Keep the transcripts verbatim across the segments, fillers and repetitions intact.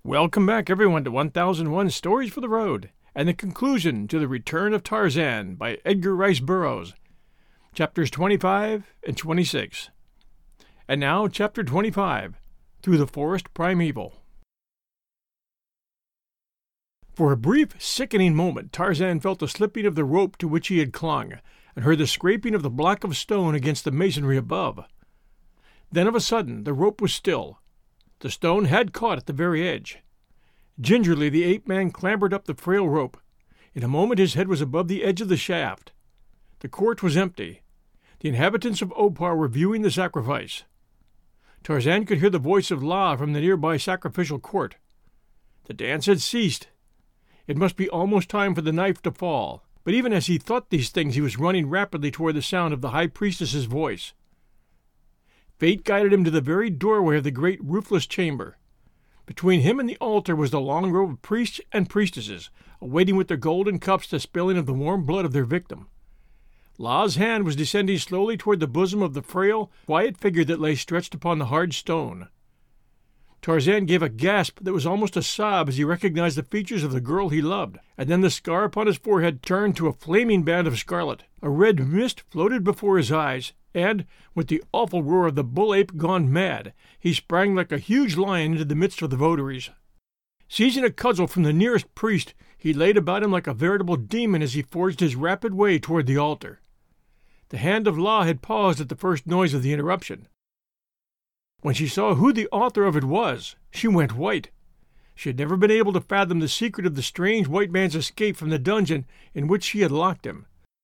Welcome back, everyone, to one thousand one Stories for the Road, and the conclusion to The Return of Tarzan by Edgar Rice Burroughs, chapters twenty-five and twenty-six. And now, chapter twenty-five, Through the Forest Primeval. For a brief, sickening moment, Tarzan felt the slipping of the rope to which he had clung, and heard the scraping of the block of stone against the masonry above. Then of a sudden the rope was still. The stone had caught at the very edge. Gingerly the ape-man clambered up the frail rope. In a moment his head was above the edge of the shaft. The court was empty. The inhabitants of Opar were viewing the sacrifice. Tarzan could hear the voice of La from the nearby sacrificial court. The dance had ceased. It must be almost time for the knife to fall, but even as he thought these things he was running rapidly toward the sound of the high priestess's voice. Fate guided him to the very doorway of the great roofless chamber. Between him and the altar was the long row of priests and priestesses, awaiting with their golden cups the spilling of the warm blood of their victim. La's hand was descending slowly toward the bosom of the frail, quiet figure that lay stretched upon the hard stone. Tarzan gave a gasp that was almost a sob as he recognized the features of the girl he loved, and then the scar upon his forehead turned to a flaming band of scarlet. A red mist floated before his eyes, and, with the awful roar of the bull-ape gone mad, he sprang like a huge lion into the midst of the votaries. Seizing a cudgel from the nearest priest, he laid about him like a veritable demon as he forged his rapid way toward the altar. The hand of La had paused at the first noise of the interruption. When she saw who the author of it was, she went white. She had never been able to fathom the secret of the strange white man's escape from the dungeon in which she had locked him.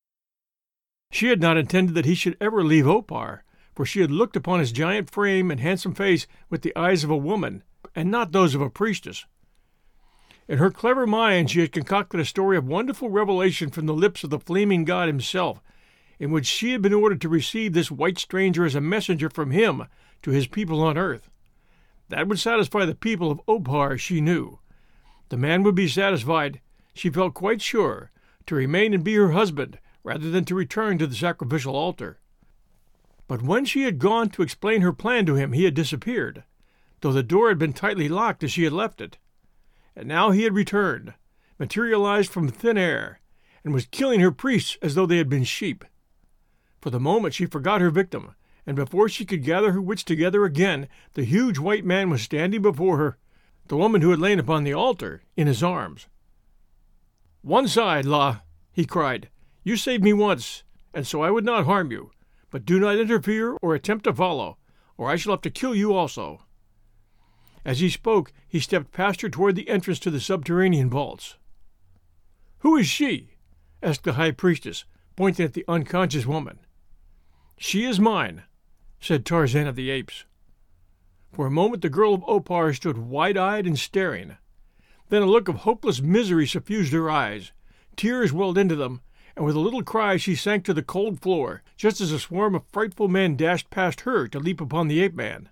She had not intended that he should ever leave Opar, for she had looked upon his giant frame and handsome face with the eyes of a woman, and not those of a priestess. In her clever mind she had concocted a story of wonderful revelation from the lips of the flaming god himself, in which she had been ordered to receive this white stranger as a messenger from him to his people on earth. That would satisfy the people of Opar, she knew. The man would be satisfied, she felt quite sure, to remain and be her husband, rather than to return to the sacrificial altar. But when she had gone to explain her plan to him, he had disappeared, though the door had been tightly locked as she had left it. And now he had returned, materialized from thin air, and was killing her priests as though they had been sheep. For the moment she forgot her victim, and before she could gather her wits together again, the huge white man was standing before her, the woman who had lain upon the altar, in his arms. "One side, La," he cried. "You saved me once, and so I would not harm you, but do not interfere or attempt to follow, or I shall have to kill you also." As he spoke, he stepped past her toward the entrance to the subterranean vaults. "Who is she?" asked the high priestess, pointing at the unconscious woman. "She is mine," said Tarzan of the Apes. For a moment the girl of Opar stood wide-eyed and staring. Then a look of hopeless misery suffused her eyes. Tears welled into them, and with a little cry she sank to the cold floor, just as a swarm of frightful men dashed past her to leap upon the ape-man.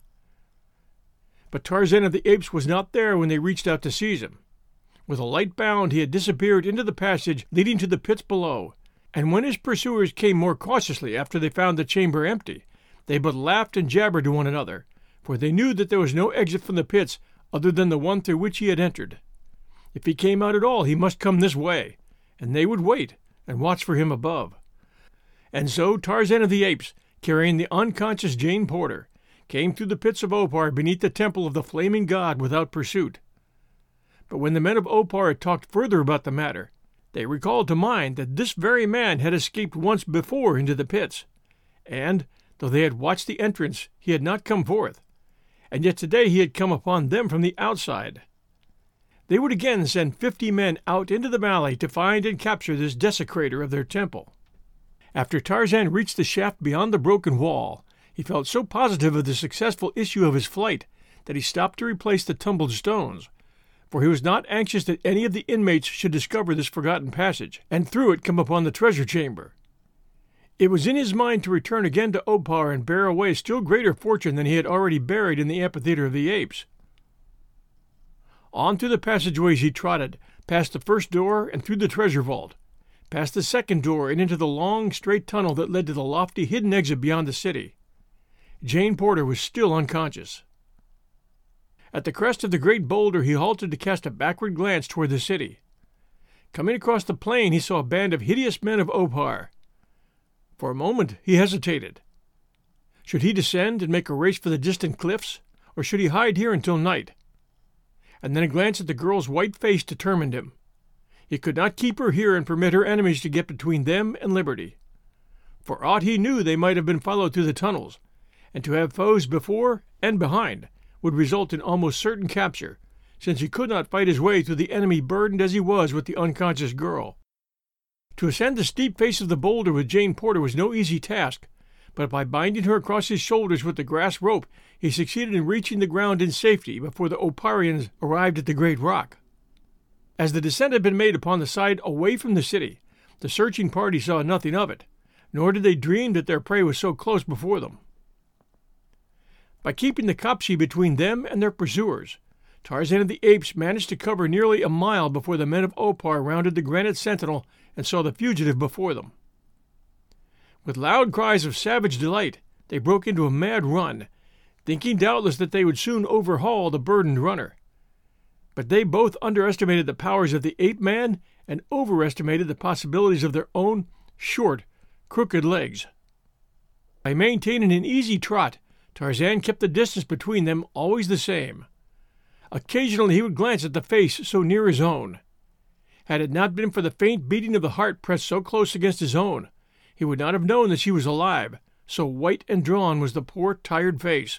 But Tarzan of the Apes was not there when they reached out to seize him. With a light bound he had disappeared into the passage leading to the pits below, and when his pursuers came more cautiously after they found the chamber empty, they but laughed and jabbered to one another, for they knew that there was no exit from the pits other than the one through which he had entered. If he came out at all, he must come this way, and they would wait and watch for him above. And so Tarzan of the Apes, carrying the unconscious Jane Porter, came through the pits of Opar beneath the temple of the flaming god without pursuit. But when the men of Opar had talked further about the matter, they recalled to mind that this very man had escaped once before into the pits, and, though they had watched the entrance, he had not come forth, and yet today he had come upon them from the outside. They would again send fifty men out into the valley to find and capture this desecrator of their temple. After Tarzan reached the shaft beyond the broken wall, he felt so positive of the successful issue of his flight that he stopped to replace the tumbled stones, for he was not anxious that any of the inmates should discover this forgotten passage, and through it come upon the treasure chamber. It was in his mind to return again to Opar and bear away still greater fortune than he had already buried in the amphitheater of the apes. On through the passageways he trotted, past the first door and through the treasure vault, past the second door and into the long, straight tunnel that led to the lofty hidden exit beyond the city. Jane Porter was still unconscious. At the crest of the great boulder he halted to cast a backward glance toward the city. Coming across the plain he saw a band of hideous men of Opar. For a moment he hesitated. Should he descend and make a race for the distant cliffs, or should he hide here until night? And then a glance at the girl's white face determined him. He could not keep her here and permit her enemies to get between them and liberty. For aught he knew, they might have been followed through the tunnels, and to have foes before and behind would result in almost certain capture, since he could not fight his way through the enemy burdened as he was with the unconscious girl. To ascend the steep face of the boulder with Jane Porter was no easy task, but by binding her across his shoulders with the grass rope, he succeeded in reaching the ground in safety before the Oparians arrived at the great rock. As the descent had been made upon the side away from the city, the searching party saw nothing of it, nor did they dream that their prey was so close before them. By keeping the kopje between them and their pursuers, Tarzan of the Apes managed to cover nearly a mile before the men of Opar rounded the granite sentinel and saw the fugitive before them. With loud cries of savage delight, they broke into a mad run, thinking doubtless that they would soon overhaul the burdened runner. But they both underestimated the powers of the ape-man and overestimated the possibilities of their own short, crooked legs. By maintaining an easy trot, Tarzan kept the distance between them always the same. Occasionally he would glance at the face so near his own. Had it not been for the faint beating of the heart pressed so close against his own, he would not have known that she was alive, so white and drawn was the poor, tired face.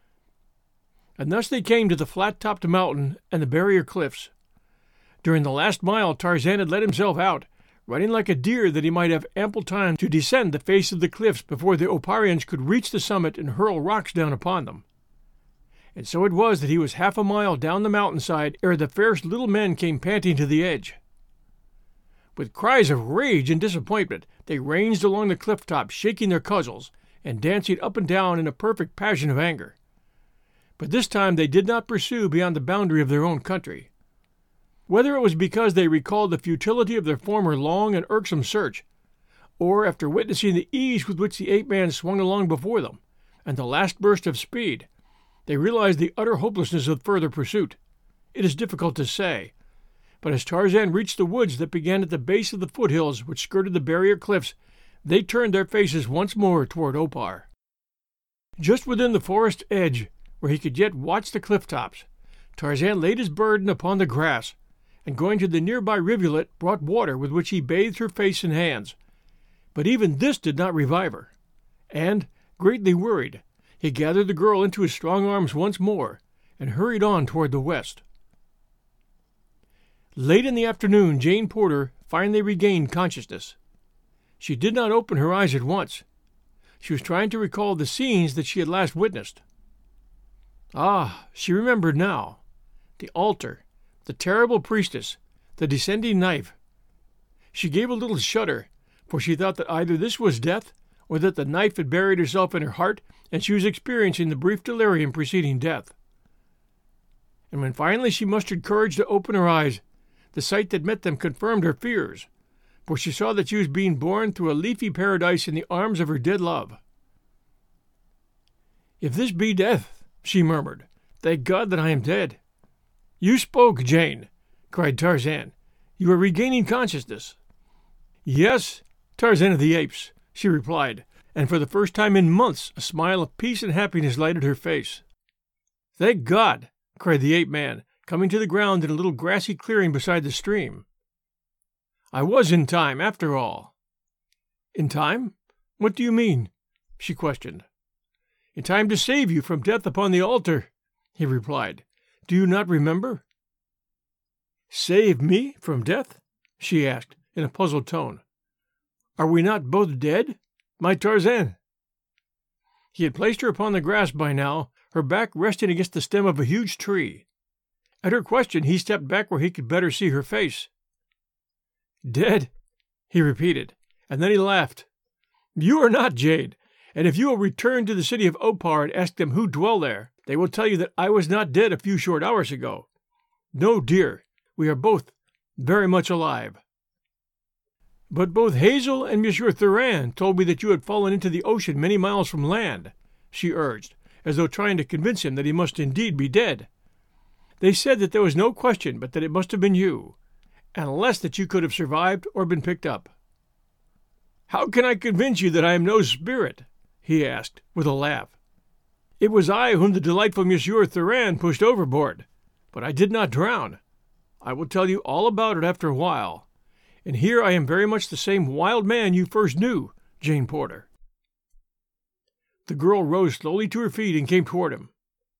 And thus they came to the flat-topped mountain and the barrier cliffs. During the last mile Tarzan had let himself out, running like a deer that he might have ample time to descend the face of the cliffs before the Oparians could reach the summit and hurl rocks down upon them. And so it was that he was half a mile down the mountainside ere the fierce little men came panting to the edge. With cries of rage and disappointment, they ranged along the cliff top, shaking their cudgels and dancing up and down in a perfect passion of anger. But this time they did not pursue beyond the boundary of their own country. Whether it was because they recalled the futility of their former long and irksome search, or after witnessing the ease with which the ape-man swung along before them, and the last burst of speed, they realized the utter hopelessness of further pursuit. It is difficult to say, but as Tarzan reached the woods that began at the base of the foothills which skirted the barrier cliffs, they turned their faces once more toward Opar. Just within the forest edge, where he could yet watch the cliff tops, Tarzan laid his burden upon the grass, and going to the nearby rivulet brought water with which he bathed her face and hands. But even this did not revive her, and, greatly worried, he gathered the girl into his strong arms once more and hurried on toward the west. Late in the afternoon Jane Porter finally regained consciousness. She did not open her eyes at once. She was trying to recall the scenes that she had last witnessed. Ah, she remembered now. The altar, the terrible priestess, the descending knife. She gave a little shudder, for she thought that either this was death, or that the knife had buried herself in her heart, and she was experiencing the brief delirium preceding death. And when finally she mustered courage to open her eyes, the sight that met them confirmed her fears, for she saw that she was being borne through a leafy paradise in the arms of her dead love. "If this be death," she murmured, "thank God that I am dead." "You spoke, Jane," cried Tarzan. "You are regaining consciousness." "Yes, Tarzan of the Apes," she replied, and for the first time in months a smile of peace and happiness lighted her face. "Thank God!" cried the ape-man, coming to the ground in a little grassy clearing beside the stream. "I was in time, after all." "In time? What do you mean?" she questioned. "In time to save you from death upon the altar," he replied. "Do you not remember?" "Save me from death?" she asked, in a puzzled tone. "Are we not both dead, my Tarzan?" He had placed her upon the grass by now, her back resting against the stem of a huge tree. At her question he stepped back where he could better see her face. "Dead," he repeated, and then he laughed. "You are not, Jade, and if you will return to the city of Opar and ask them who dwell there, they will tell you that I was not dead a few short hours ago. No, dear, we are both very much alive." "But both Hazel and Monsieur Thuran told me that you had fallen into the ocean many miles from land," she urged, as though trying to convince him that he must indeed be dead. They said that there was no question but that it must have been you, unless that you could have survived or been picked up. How can I convince you that I am no spirit? He asked, with a laugh. It was I whom the delightful Monsieur Thuran pushed overboard, but I did not drown. I will tell you all about it after a while, and here I am very much the same wild man you first knew, Jane Porter. The girl rose slowly to her feet and came toward him.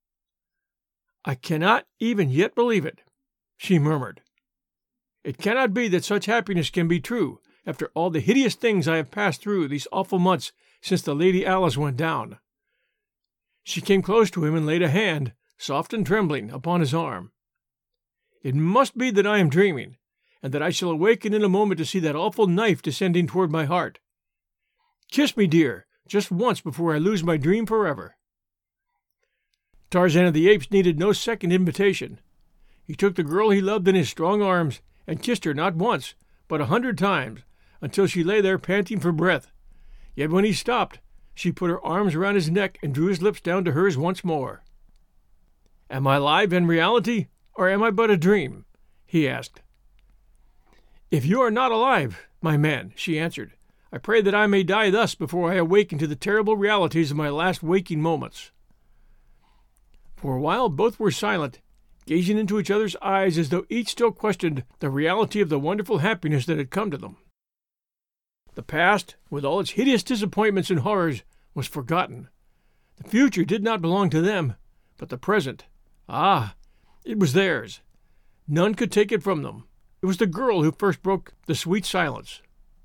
I cannot even yet believe it, she murmured. It cannot be that such happiness can be true after all the hideous things I have passed through these awful months since the Lady Alice went down. She came close to him and laid a hand, soft and trembling, upon his arm. It must be that I am dreaming, and that I shall awaken in a moment to see that awful knife descending toward my heart. Kiss me, dear, just once before I lose my dream forever. Tarzan of the Apes needed no second invitation. He took the girl he loved in his strong arms and kissed her not once, but a hundred times, until she lay there panting for breath. Yet when he stopped, she put her arms around his neck and drew his lips down to hers once more. Am I alive in reality, or am I but a dream? He asked. If you are not alive, my man, she answered, I pray that I may die thus before I awaken to the terrible realities of my last waking moments. For a while both were silent, gazing into each other's eyes as though each still questioned the reality of the wonderful happiness that had come to them. The past, with all its hideous disappointments and horrors, was forgotten. The future did not belong to them, but the present, ah, it was theirs. None could take it from them. It was the girl who first broke the sweet silence.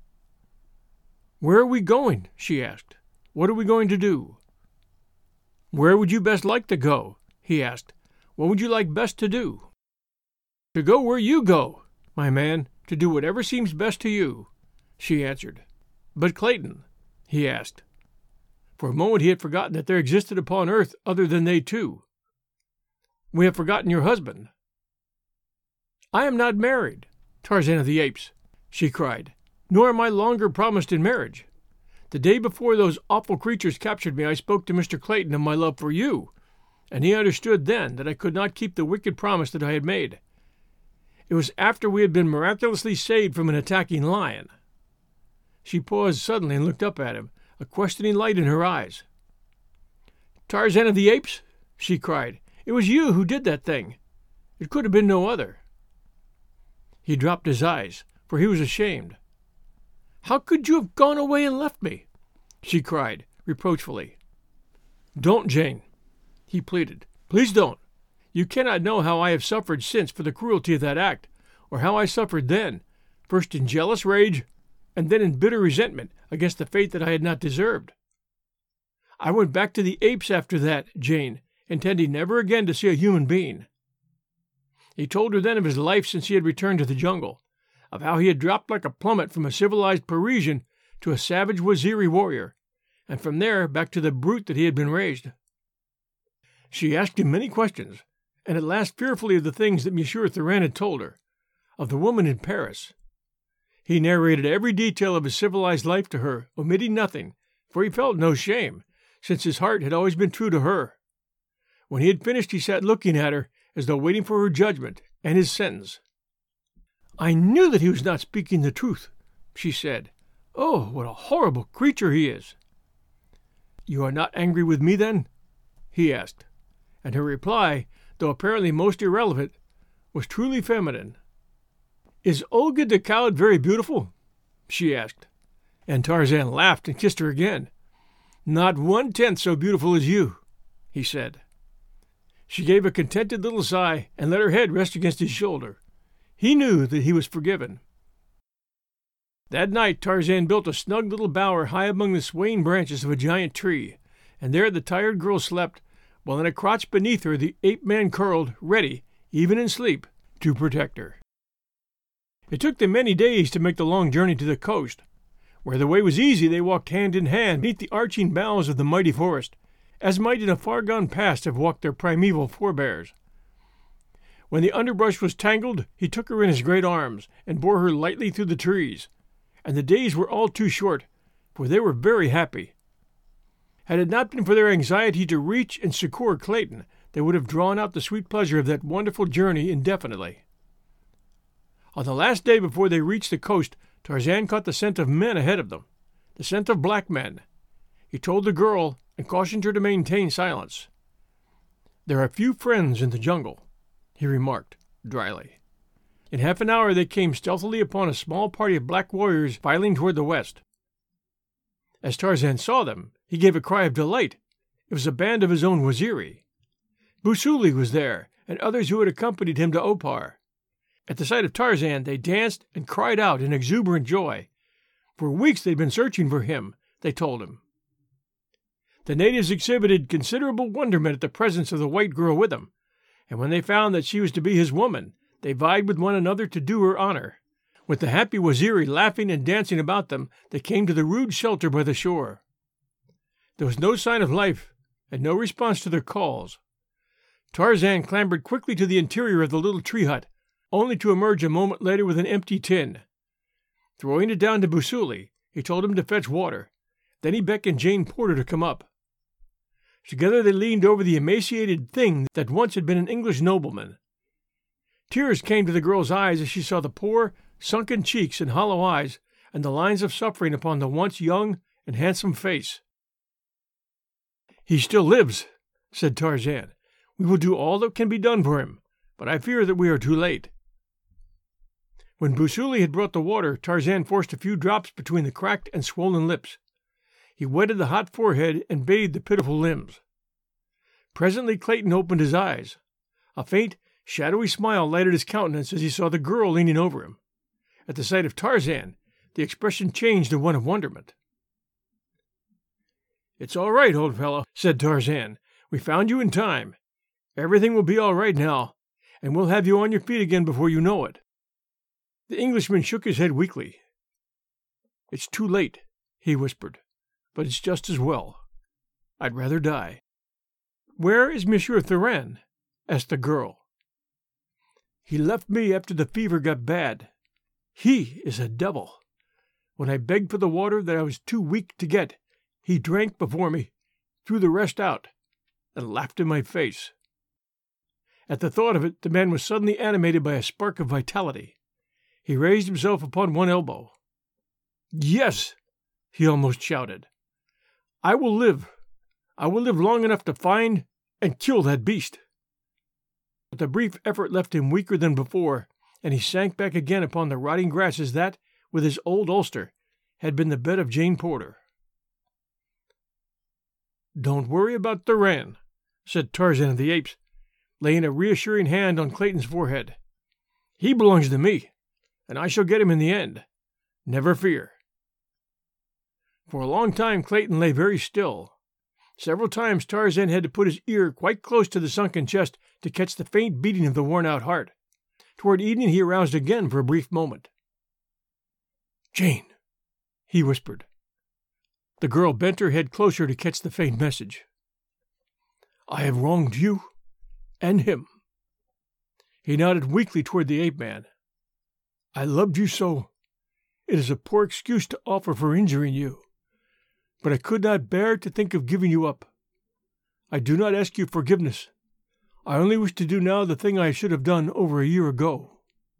Where are we going? She asked. What are we going to do? Where would you best like to go? He asked. What would you like best to do? To go where you go, my man, to do whatever seems best to you, she answered. But Clayton, he asked. For a moment he had forgotten that there existed upon earth other than they two. We have forgotten your husband. I am not married, Tarzan of the Apes, she cried, nor am I longer promised in marriage. The day before those awful creatures captured me, I spoke to Mister Clayton of my love for you, and he understood then that I could not keep the wicked promise that I had made. It was after we had been miraculously saved from an attacking lion. She paused suddenly and looked up at him, a questioning light in her eyes. Tarzan of the Apes, she cried, it was you who did that thing. It could have been no other. He dropped his eyes, for he was ashamed. How could you have gone away and left me? She cried, reproachfully. Don't, Jane, he pleaded. Please don't. You cannot know how I have suffered since for the cruelty of that act, or how I suffered then, first in jealous rage, and then in bitter resentment against the fate that I had not deserved. I went back to the apes after that, Jane, intending never again to see a human being. He told her then of his life since he had returned to the jungle, of how he had dropped like a plummet from a civilized Parisian to a savage Waziri warrior, and from there back to the brute that he had been raised. She asked him many questions, and at last fearfully of the things that Monsieur Thuran had told her, of the woman in Paris. He narrated every detail of his civilized life to her, omitting nothing, for he felt no shame, since his heart had always been true to her. When he had finished, he sat looking at her, as though waiting for her judgment and his sentence. I knew that he was not speaking the truth, she said. Oh, what a horrible creature he is! You are not angry with me, then? He asked, and her reply, though apparently most irrelevant, was truly feminine. Is Olga the Coward very beautiful? She asked, and Tarzan laughed and kissed her again. Not one-tenth so beautiful as you, he said. She gave a contented little sigh and let her head rest against his shoulder. He knew that he was forgiven. That night Tarzan built a snug little bower high among the swaying branches of a giant tree, and there the tired girl slept, while in a crotch beneath her the ape-man curled, ready, even in sleep, to protect her. It took them many days to make the long journey to the coast. Where the way was easy, they walked hand in hand beneath the arching boughs of the mighty forest, as might in a far-gone past have walked their primeval forebears. When the underbrush was tangled, he took her in his great arms and bore her lightly through the trees, and the days were all too short, for they were very happy. Had it not been for their anxiety to reach and succor Clayton, they would have drawn out the sweet pleasure of that wonderful journey indefinitely. On the last day before they reached the coast, Tarzan caught the scent of men ahead of them, the scent of black men. He told the girl and cautioned her to maintain silence. "There are few friends in the jungle," he remarked dryly. In half an hour they came stealthily upon a small party of black warriors filing toward the west. As Tarzan saw them, he gave a cry of delight. It was a band of his own Waziri. Busuli was there, and others who had accompanied him to Opar. At the sight of Tarzan, they danced and cried out in exuberant joy. For weeks they'd been searching for him, they told him. The natives exhibited considerable wonderment at the presence of the white girl with him, and when they found that she was to be his woman, they vied with one another to do her honor. With the happy Waziri laughing and dancing about them, they came to the rude shelter by the shore. There was no sign of life, and no response to their calls. Tarzan clambered quickly to the interior of the little tree hut, only to emerge a moment later with an empty tin. Throwing it down to Busuli, he told him to fetch water. Then he beckoned Jane Porter to come up. Together they leaned over the emaciated thing that once had been an English nobleman. Tears came to the girl's eyes as she saw the poor, sunken cheeks and hollow eyes, and the lines of suffering upon the once young and handsome face. "He still lives," said Tarzan. "We will do all that can be done for him, but I fear that we are too late." When Busuli had brought the water, Tarzan forced a few drops between the cracked and swollen lips. He wetted the hot forehead and bathed the pitiful limbs. Presently Clayton opened his eyes. A faint, shadowy smile lighted his countenance as he saw the girl leaning over him. At the sight of Tarzan, the expression changed to one of wonderment. "It's all right, old fellow," said Tarzan. "We found you in time. Everything will be all right now, and we'll have you on your feet again before you know it." The Englishman shook his head weakly. "It's too late," he whispered, "but it's just as well. I'd rather die." "Where is Monsieur Thuran?" asked the girl. "He left me after the fever got bad. He is a devil. When I begged for the water that I was too weak to get, he drank before me, threw the rest out, and laughed in my face." At the thought of it, the man was suddenly animated by a spark of vitality. He raised himself upon one elbow. "Yes," he almost shouted. "I will live. I will live long enough to find and kill that beast." But the brief effort left him weaker than before, and he sank back again upon the rotting grasses that, with his old ulster, had been the bed of Jane Porter. "Don't worry about Thuran," said Tarzan of the Apes, laying a reassuring hand on Clayton's forehead. "He belongs to me, and I shall get him in the end. Never fear." For a long time Clayton lay very still. Several times Tarzan had to put his ear quite close to the sunken chest to catch the faint beating of the worn-out heart. Toward evening he aroused again for a brief moment. "Jane," he whispered. The girl bent her head closer to catch the faint message. "I have wronged you and him." He nodded weakly toward the ape-man. "I loved you so. It is a poor excuse to offer for injuring you, but I could not bear to think of giving you up. I do not ask you forgiveness. I only wish to do now the thing I should have done over a year ago."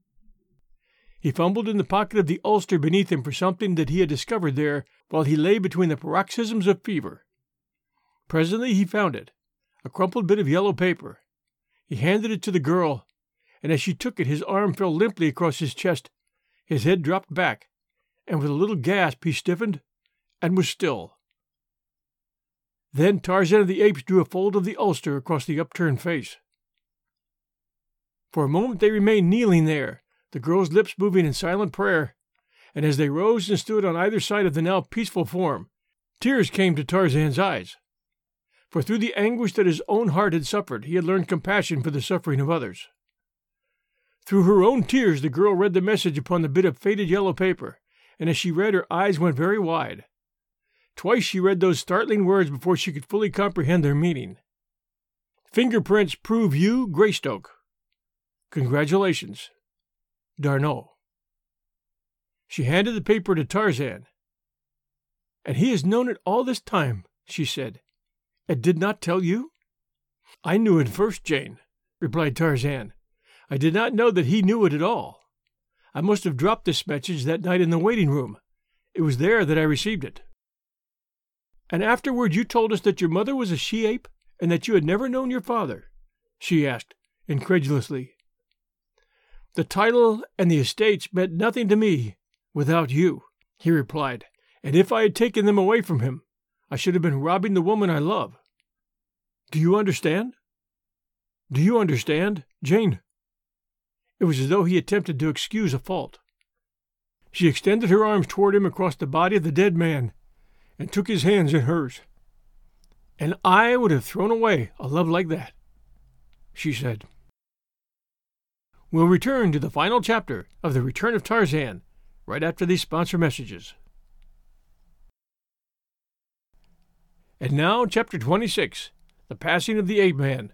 He fumbled in the pocket of the ulster beneath him for something that he had discovered there while he lay between the paroxysms of fever. Presently he found it, a crumpled bit of yellow paper. He handed it to the girl, and as she took it his arm fell limply across his chest, his head dropped back, and with a little gasp he stiffened and was still. Then Tarzan of the Apes drew a fold of the ulster across the upturned face. For a moment they remained kneeling there, the girl's lips moving in silent prayer, and as they rose and stood on either side of the now peaceful form, tears came to Tarzan's eyes. For through the anguish that his own heart had suffered, he had learned compassion for the suffering of others. Through her own tears the girl read the message upon the bit of faded yellow paper, and as she read her eyes went very wide. Twice she read those startling words before she could fully comprehend their meaning. "Fingerprints prove you Greystoke. Congratulations. D'Arnot." She handed the paper to Tarzan. "And he has known it all this time," she said, "and did not tell you?" "I knew it first, Jane," replied Tarzan. "I did not know that he knew it at all. I must have dropped this message that night in the waiting room. It was there that I received it." "And afterward you told us that your mother was a she-ape, and that you had never known your father?" she asked, incredulously. "The title and the estates meant nothing to me without you," he replied, "and if I had taken them away from him, I should have been robbing the woman I love. Do you understand? Do you understand, Jane?" It was as though he attempted to excuse a fault. She extended her arms toward him across the body of the dead man, and took his hands in hers. "And I would have thrown away a love like that," she said. We'll return to the final chapter of The Return of Tarzan right after these sponsor messages. And now, Chapter twenty-six, The Passing of the Ape-Man.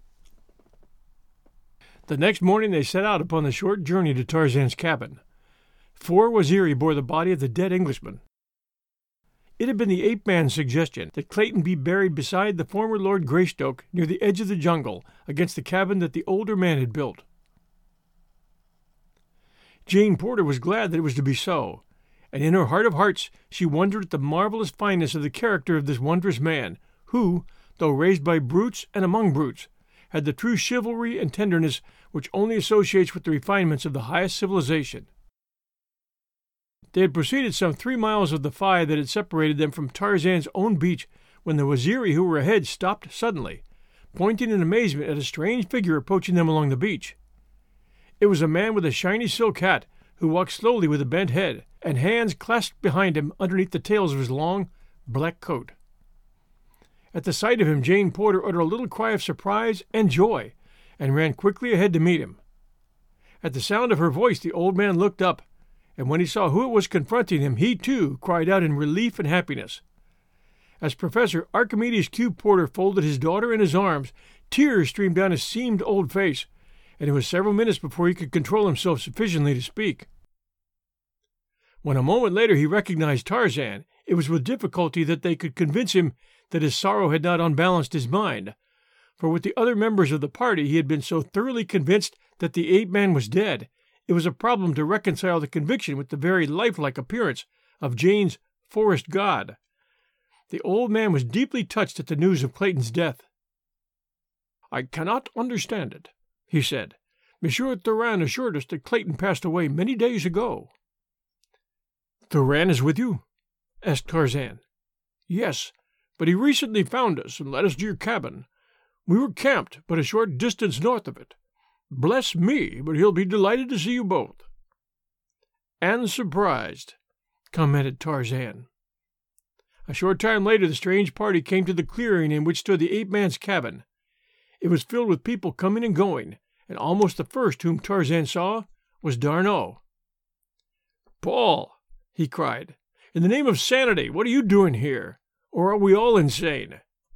The next morning they set out upon the short journey to Tarzan's cabin. Four Waziri bore the body of the dead Englishman. It had been the ape-man's suggestion that Clayton be buried beside the former Lord Greystoke near the edge of the jungle against the cabin that the older man had built. Jane Porter was glad that it was to be so, and in her heart of hearts she wondered at the marvelous fineness of the character of this wondrous man, who, though raised by brutes and among brutes, had the true chivalry and tenderness which only associates with the refinements of the highest civilization. They had proceeded some three miles of the five that had separated them from Tarzan's own beach when the Waziri who were ahead stopped suddenly, pointing in amazement at a strange figure approaching them along the beach. It was a man with a shiny silk hat who walked slowly with a bent head, and hands clasped behind him underneath the tails of his long, black coat. At the sight of him, Jane Porter uttered a little cry of surprise and joy, and ran quickly ahead to meet him. At the sound of her voice, the old man looked up, and when he saw who it was confronting him, he, too, cried out in relief and happiness. As Professor Archimedes Q. Porter folded his daughter in his arms, tears streamed down his seamed old face, and it was several minutes before he could control himself sufficiently to speak. When a moment later he recognized Tarzan, it was with difficulty that they could convince him that his sorrow had not unbalanced his mind, for with the other members of the party he had been so thoroughly convinced that the ape-man was dead, it was a problem to reconcile the conviction with the very lifelike appearance of Jane's forest god. The old man was deeply touched at the news of Clayton's death. "I cannot understand it," he said. "Monsieur Thuran assured us that Clayton passed away many days ago." "Thuran is with you?" asked Tarzan. "Yes, but he recently found us and led us to your cabin. We were camped but a short distance north of it. Bless me, but he'll be delighted to see you both." "And surprised," commented Tarzan. A short time later the strange party came to the clearing in which stood the ape-man's cabin. It was filled with people coming and going, and almost the first whom Tarzan saw was D'Arnot. "Paul," he cried, "in the name of sanity, what are you doing here? Or are we all insane?"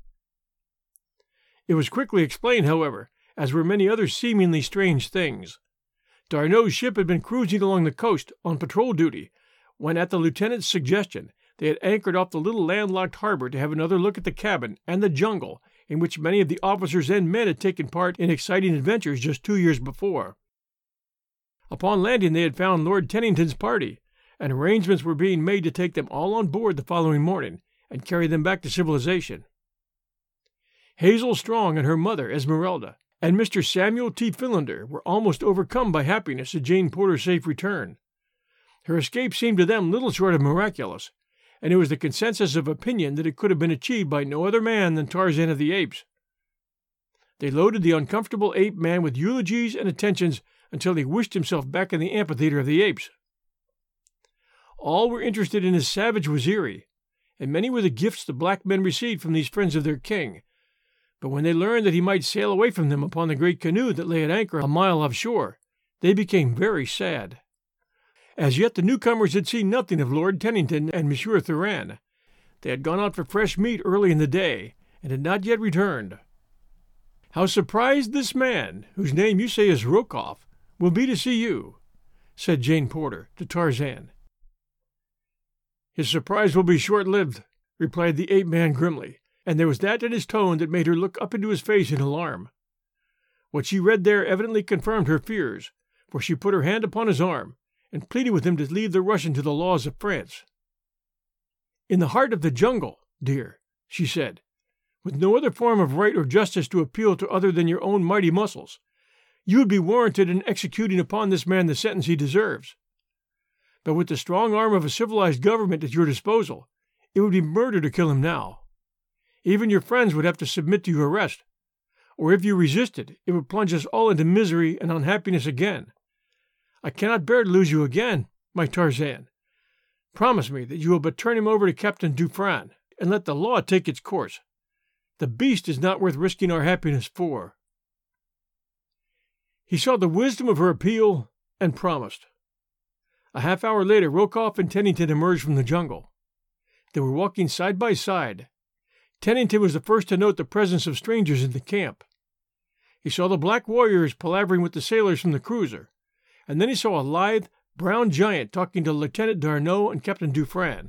It was quickly explained, however, as were many other seemingly strange things. D'Arnot's ship had been cruising along the coast on patrol duty, when at the lieutenant's suggestion they had anchored off the little landlocked harbor to have another look at the cabin and the jungle in which many of the officers and men had taken part in exciting adventures just two years before. Upon landing they had found Lord Tennington's party, and arrangements were being made to take them all on board the following morning and carry them back to civilization. Hazel Strong and her mother, Esmeralda, and Mister Samuel T. Philander were almost overcome by happiness at Jane Porter's safe return. Her escape seemed to them little short of miraculous, and it was the consensus of opinion that it could have been achieved by no other man than Tarzan of the Apes. They loaded the uncomfortable ape-man with eulogies and attentions until he wished himself back in the amphitheater of the apes. All were interested in his savage Waziri, and many were the gifts the black men received from these friends of their king. But when they learned that he might sail away from them upon the great canoe that lay at anchor a mile offshore, they became very sad. As yet the newcomers had seen nothing of Lord Tennington and Monsieur Thuran. They had gone out for fresh meat early in the day, and had not yet returned. "How surprised this man, whose name you say is Rokoff, will be to see you," said Jane Porter to Tarzan. "His surprise will be short-lived," replied the ape-man grimly. and there was that in his tone that made her look up into his face in alarm. What she read there evidently confirmed her fears, for she put her hand upon his arm and pleaded with him to leave the Russian to the laws of France. "In the heart of the jungle, dear," she said, "with no other form of right or justice to appeal to other than your own mighty muscles, you would be warranted in executing upon this man the sentence he deserves. But with the strong arm of a civilized government at your disposal, it would be murder to kill him now. Even your friends would have to submit to your arrest, or if you resisted, it would plunge us all into misery and unhappiness again. I cannot bear to lose you again, my Tarzan. Promise me that you will but turn him over to Captain Dufresne, and let the law take its course. The beast is not worth risking our happiness for." He saw the wisdom of her appeal and promised. A half hour later, Rokoff and Tennington emerged from the jungle. They were walking side by side. Tennington was the first to note the presence of strangers in the camp. He saw the black warriors palavering with the sailors from the cruiser, and then he saw a lithe, brown giant talking to Lieutenant D'Arnot and Captain Dufresne.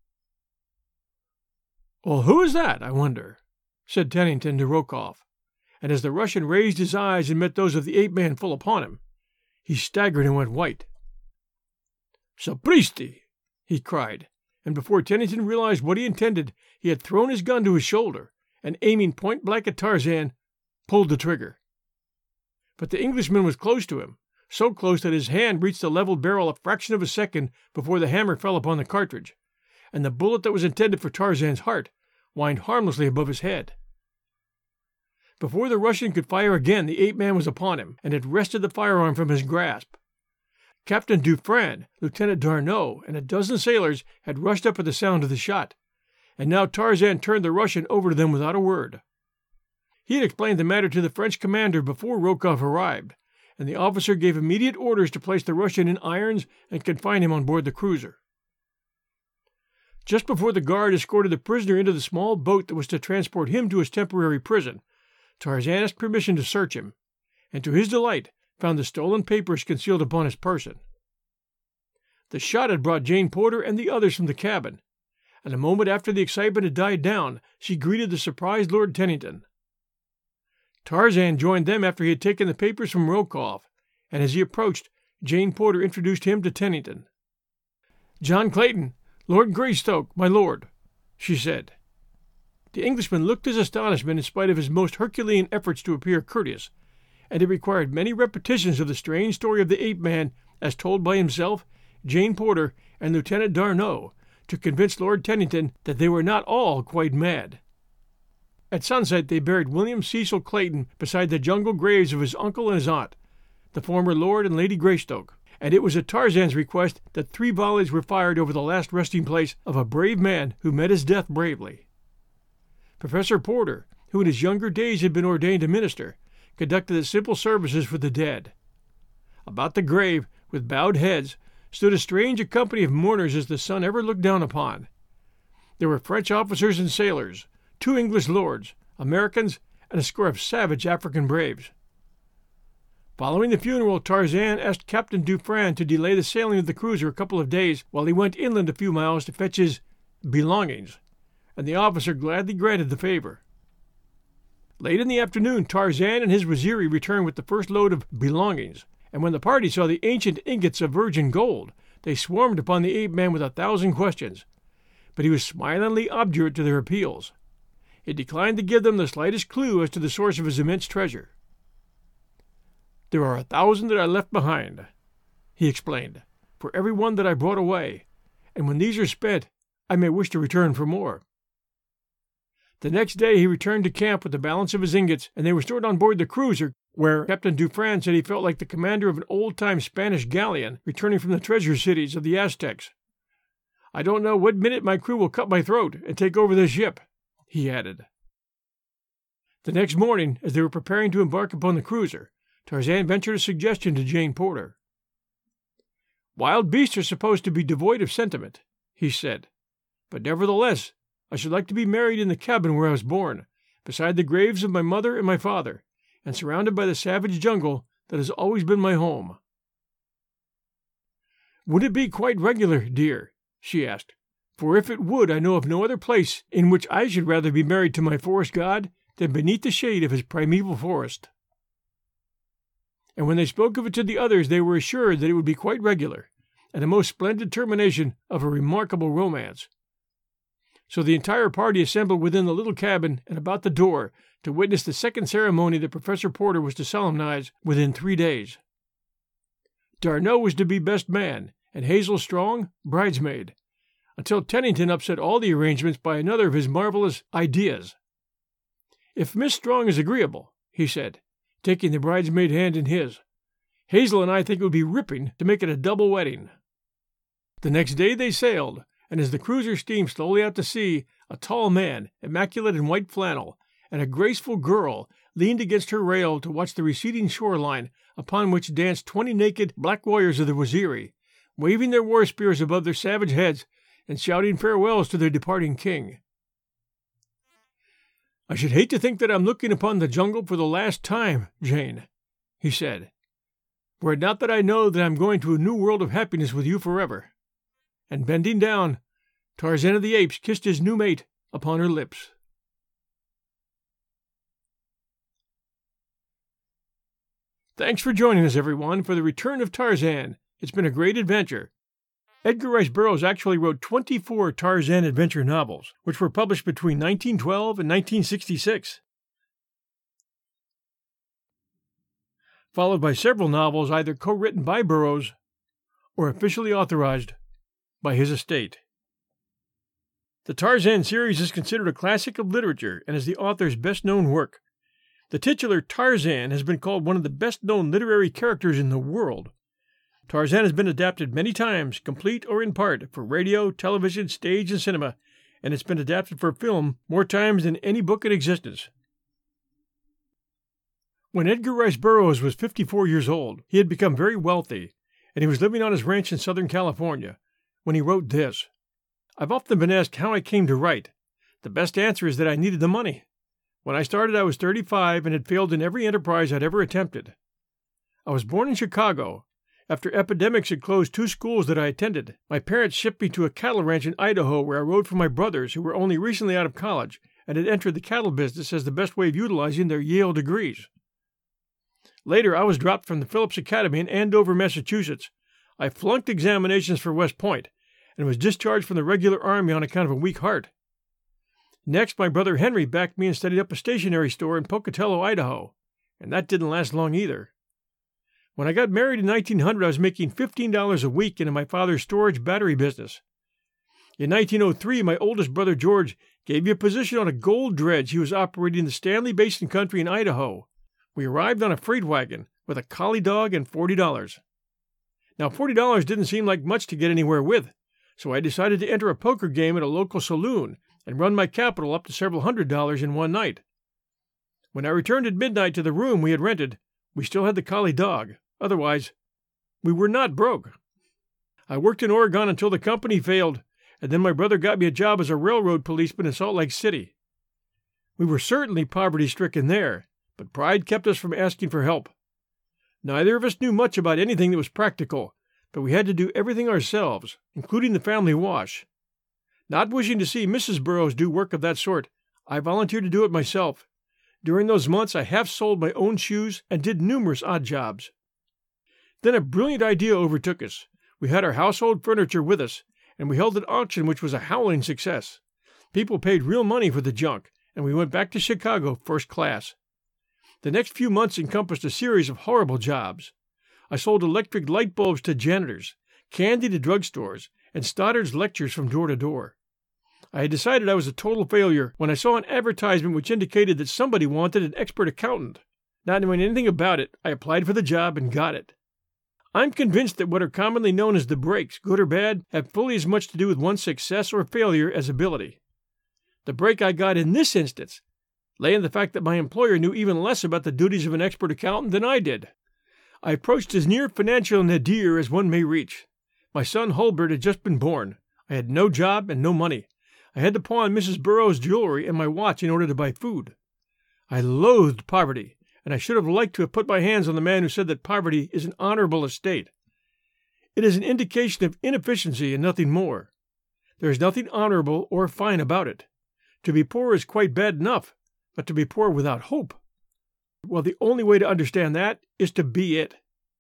"Well, who is that, I wonder?" said Tennington to Rokoff, and as the Russian raised his eyes and met those of the ape-man full upon him, he staggered and went white. "Sapristi!" he cried, and before Tennington realized what he intended, he had thrown his gun to his shoulder, and aiming point-blank at Tarzan, pulled the trigger. But the Englishman was close to him, so close that his hand reached the leveled barrel a fraction of a second before the hammer fell upon the cartridge, and the bullet that was intended for Tarzan's heart whined harmlessly above his head. Before the Russian could fire again, the ape-man was upon him, and had wrested the firearm from his grasp. Captain Dufresne, Lieutenant D'Arnot, and a dozen sailors had rushed up at the sound of the shot, and now Tarzan turned the Russian over to them without a word. He had explained the matter to the French commander before Rokoff arrived, and the officer gave immediate orders to place the Russian in irons and confine him on board the cruiser. Just before the guard escorted the prisoner into the small boat that was to transport him to his temporary prison, Tarzan asked permission to search him, and to his delight found the stolen papers concealed upon his person. The shot had brought Jane Porter and the others from the cabin, and a moment after the excitement had died down, she greeted the surprised Lord Tennington. Tarzan joined them after he had taken the papers from Rokoff, and as he approached, Jane Porter introduced him to Tennington. "John Clayton, Lord Greystoke, my lord," she said. The Englishman looked his astonishment in spite of his most Herculean efforts to appear courteous, and it required many repetitions of the strange story of the ape-man as told by himself, Jane Porter, and Lieutenant D'Arnot to convince Lord Tennington that they were not all quite mad. At sunset they buried William Cecil Clayton beside the jungle graves of his uncle and his aunt, the former Lord and Lady Greystoke, and it was at Tarzan's request that three volleys were fired over the last resting place of a brave man who met his death bravely. Professor Porter, who in his younger days had been ordained a minister, conducted the simple services for the dead. About the grave, with bowed heads, stood as strange a company of mourners as the sun ever looked down upon. There were French officers and sailors, two English lords, Americans, and a score of savage African braves. Following the funeral, Tarzan asked Captain Dufresne to delay the sailing of the cruiser a couple of days while he went inland a few miles to fetch his belongings, and the officer gladly granted the favor. Late in the afternoon, Tarzan and his Waziri returned with the first load of belongings, and when the party saw the ancient ingots of virgin gold, they swarmed upon the ape-man with a thousand questions, but he was smilingly obdurate to their appeals. He declined to give them the slightest clue as to the source of his immense treasure. "There are a thousand that I left behind," he explained, "for every one that I brought away, and when these are spent, I may wish to return for more." The next day he returned to camp with the balance of his ingots, and they were stored on board the cruiser, where Captain Dufresne said he felt like the commander of an old-time Spanish galleon returning from the treasure cities of the Aztecs. "I don't know what minute my crew will cut my throat and take over this ship," he added. The next morning, as they were preparing to embark upon the cruiser, Tarzan ventured a suggestion to Jane Porter. "Wild beasts are supposed to be devoid of sentiment," he said, "but nevertheless, I should like to be married in the cabin where I was born, beside the graves of my mother and my father, and surrounded by the savage jungle that has always been my home." "Would it be quite regular, dear?" she asked. For if it would, I know of no other place in which I should rather be married to my forest god than beneath the shade of his primeval forest. And when they spoke of it to the others, they were assured that it would be quite regular, and a most splendid termination of a remarkable romance. So the entire party assembled within the little cabin and about the door to witness the second ceremony that Professor Porter was to solemnize within three days. D'Arnot was to be best man, and Hazel Strong bridesmaid, until Tennington upset all the arrangements by another of his marvelous ideas. "If Miss Strong is agreeable," he said, taking the bridesmaid hand in his, "Hazel and I think it would be ripping to make it a double wedding." The next day they sailed, and as the cruiser steamed slowly out to sea, a tall man, immaculate in white flannel, and a graceful girl leaned against her rail to watch the receding shoreline upon which danced twenty naked black warriors of the Waziri, waving their war spears above their savage heads and shouting farewells to their departing king. "I should hate to think that I'm looking upon the jungle for the last time, Jane," he said, "were it not that I know that I'm going to a new world of happiness with you forever." And bending down, Tarzan of the Apes kissed his new mate upon her lips. Thanks for joining us, everyone, for the return of Tarzan. It's been a great adventure. Edgar Rice Burroughs actually wrote twenty-four Tarzan adventure novels, which were published between nineteen twelve and nineteen sixty-six, followed by several novels either co-written by Burroughs or officially authorized by his estate. The Tarzan series is considered a classic of literature and is the author's best-known work. The titular Tarzan has been called one of the best-known literary characters in the world. Tarzan has been adapted many times, complete or in part, for radio, television, stage, and cinema, and it's been adapted for film more times than any book in existence. When Edgar Rice Burroughs was fifty-four years old, he had become very wealthy, and he was living on his ranch in Southern California, when he wrote this. "I've often been asked how I came to write. The best answer is that I needed the money. When I started, I was thirty-five and had failed in every enterprise I'd ever attempted. I was born in Chicago. After epidemics had closed two schools that I attended, my parents shipped me to a cattle ranch in Idaho where I rode for my brothers who were only recently out of college and had entered the cattle business as the best way of utilizing their Yale degrees. Later, I was dropped from the Phillips Academy in Andover, Massachusetts. I flunked examinations for West Point and was discharged from the regular army on account of a weak heart. Next, my brother Henry backed me and studied up a stationery store in Pocatello, Idaho, and that didn't last long either. When I got married in nineteen hundred, I was making fifteen dollars a week in my father's storage battery business. In nineteen oh three, my oldest brother George gave me a position on a gold dredge he was operating in the Stanley Basin country in Idaho. We arrived on a freight wagon with a collie dog and forty dollars. Now, forty dollars didn't seem like much to get anywhere with, so I decided to enter a poker game at a local saloon and run my capital up to several hundred dollars in one night. When I returned at midnight to the room we had rented, we still had the collie dog. Otherwise, we were not broke. I worked in Oregon until the company failed, and then my brother got me a job as a railroad policeman in Salt Lake City. We were certainly poverty-stricken there, but pride kept us from asking for help. Neither of us knew much about anything that was practical, but we had to do everything ourselves, including the family wash. Not wishing to see Missus Burroughs do work of that sort, I volunteered to do it myself. During those months, I half sold my own shoes and did numerous odd jobs. Then a brilliant idea overtook us. We had our household furniture with us, and we held an auction which was a howling success. People paid real money for the junk, and we went back to Chicago first class. The next few months encompassed a series of horrible jobs. I sold electric light bulbs to janitors, candy to drugstores, and Stoddard's lectures from door to door. I had decided I was a total failure when I saw an advertisement which indicated that somebody wanted an expert accountant. Not knowing anything about it, I applied for the job and got it. I'm convinced that what are commonly known as the breaks, good or bad, have fully as much to do with one's success or failure as ability. The break I got in this instance lay in the fact that my employer knew even less about the duties of an expert accountant than I did. I approached as near financial nadir as one may reach. My son Hulbert had just been born. I had no job and no money. I had to pawn Missus Burroughs' jewelry and my watch in order to buy food. I loathed poverty, and I should have liked to have put my hands on the man who said that poverty is an honorable estate. It is an indication of inefficiency and nothing more. There is nothing honorable or fine about it. To be poor is quite bad enough, but to be poor without hope, well, the only way to understand that is to be it.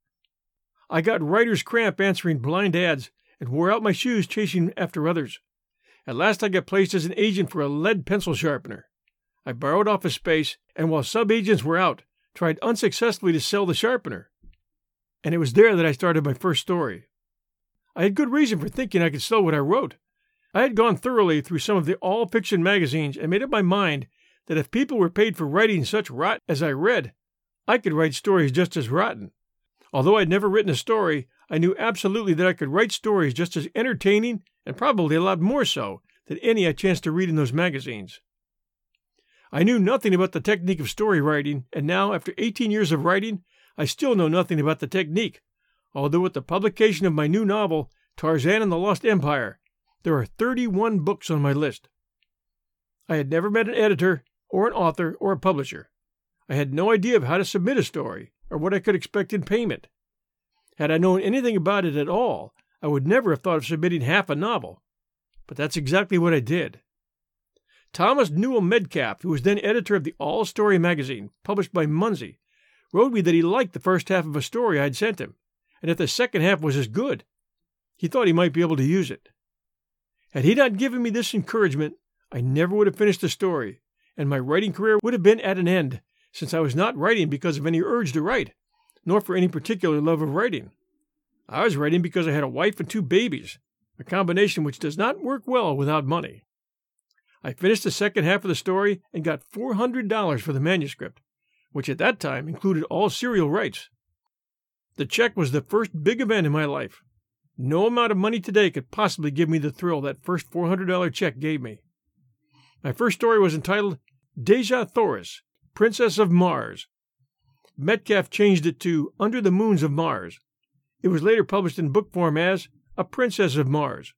I got writer's cramp answering blind ads and wore out my shoes chasing after others. At last I got placed as an agent for a lead pencil sharpener. I borrowed office space, and while sub-agents were out, tried unsuccessfully to sell the sharpener. And it was there that I started my first story. I had good reason for thinking I could sell what I wrote. I had gone thoroughly through some of the all-fiction magazines and made up my mind that if people were paid for writing such rot as I read, I could write stories just as rotten. Although I'd never written a story, I knew absolutely that I could write stories just as entertaining, and probably a lot more so, than any I chanced to read in those magazines. I knew nothing about the technique of story writing, and now, after eighteen years of writing, I still know nothing about the technique, although with the publication of my new novel, Tarzan and the Lost Empire, there are thirty-one books on my list. I had never met an editor, or an author, or a publisher. I had no idea of how to submit a story, or what I could expect in payment. Had I known anything about it at all, I would never have thought of submitting half a novel. But that's exactly what I did. Thomas Newell Metcalf, who was then editor of the All Story magazine, published by Munsey, wrote me that he liked the first half of a story I had sent him, and if the second half was as good, he thought he might be able to use it. Had he not given me this encouragement, I never would have finished the story, and my writing career would have been at an end, since I was not writing because of any urge to write, nor for any particular love of writing. I was writing because I had a wife and two babies, a combination which does not work well without money. I finished the second half of the story and got four hundred dollars for the manuscript, which at that time included all serial rights. The check was the first big event in my life. No amount of money today could possibly give me the thrill that first four hundred dollars check gave me. My first story was entitled Dejah Thoris, Princess of Mars. Metcalf changed it to Under the Moons of Mars. It was later published in book form as A Princess of Mars.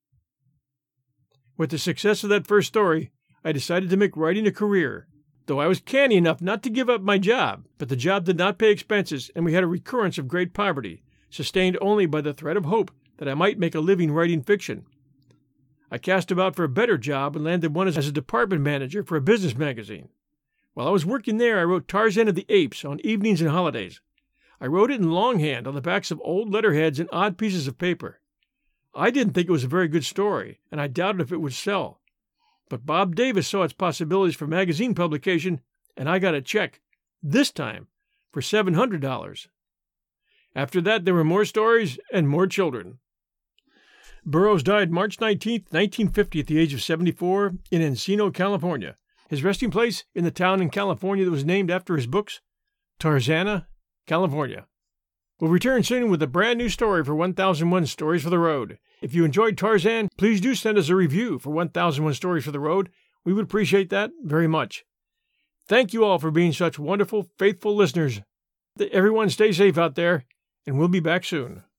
With the success of that first story, I decided to make writing a career, though I was canny enough not to give up my job, but the job did not pay expenses, and we had a recurrence of great poverty, sustained only by the thread of hope that I might make a living writing fiction. I cast about for a better job and landed one as a department manager for a business magazine. While I was working there, I wrote Tarzan of the Apes on evenings and holidays. I wrote it in longhand on the backs of old letterheads and odd pieces of paper. I didn't think it was a very good story, and I doubted if it would sell. But Bob Davis saw its possibilities for magazine publication, and I got a check, this time, for seven hundred dollars. After that, there were more stories and more children. Burroughs died March nineteenth, nineteen fifty, at the age of seventy-four, in Encino, California. His resting place in the town in California that was named after his books, Tarzana, California. We'll return soon with a brand new story for one thousand one Stories for the Road. If you enjoyed Tarzan, please do send us a review for one thousand one Stories for the Road. We would appreciate that very much. Thank you all for being such wonderful, faithful listeners. Everyone stay safe out there, and we'll be back soon.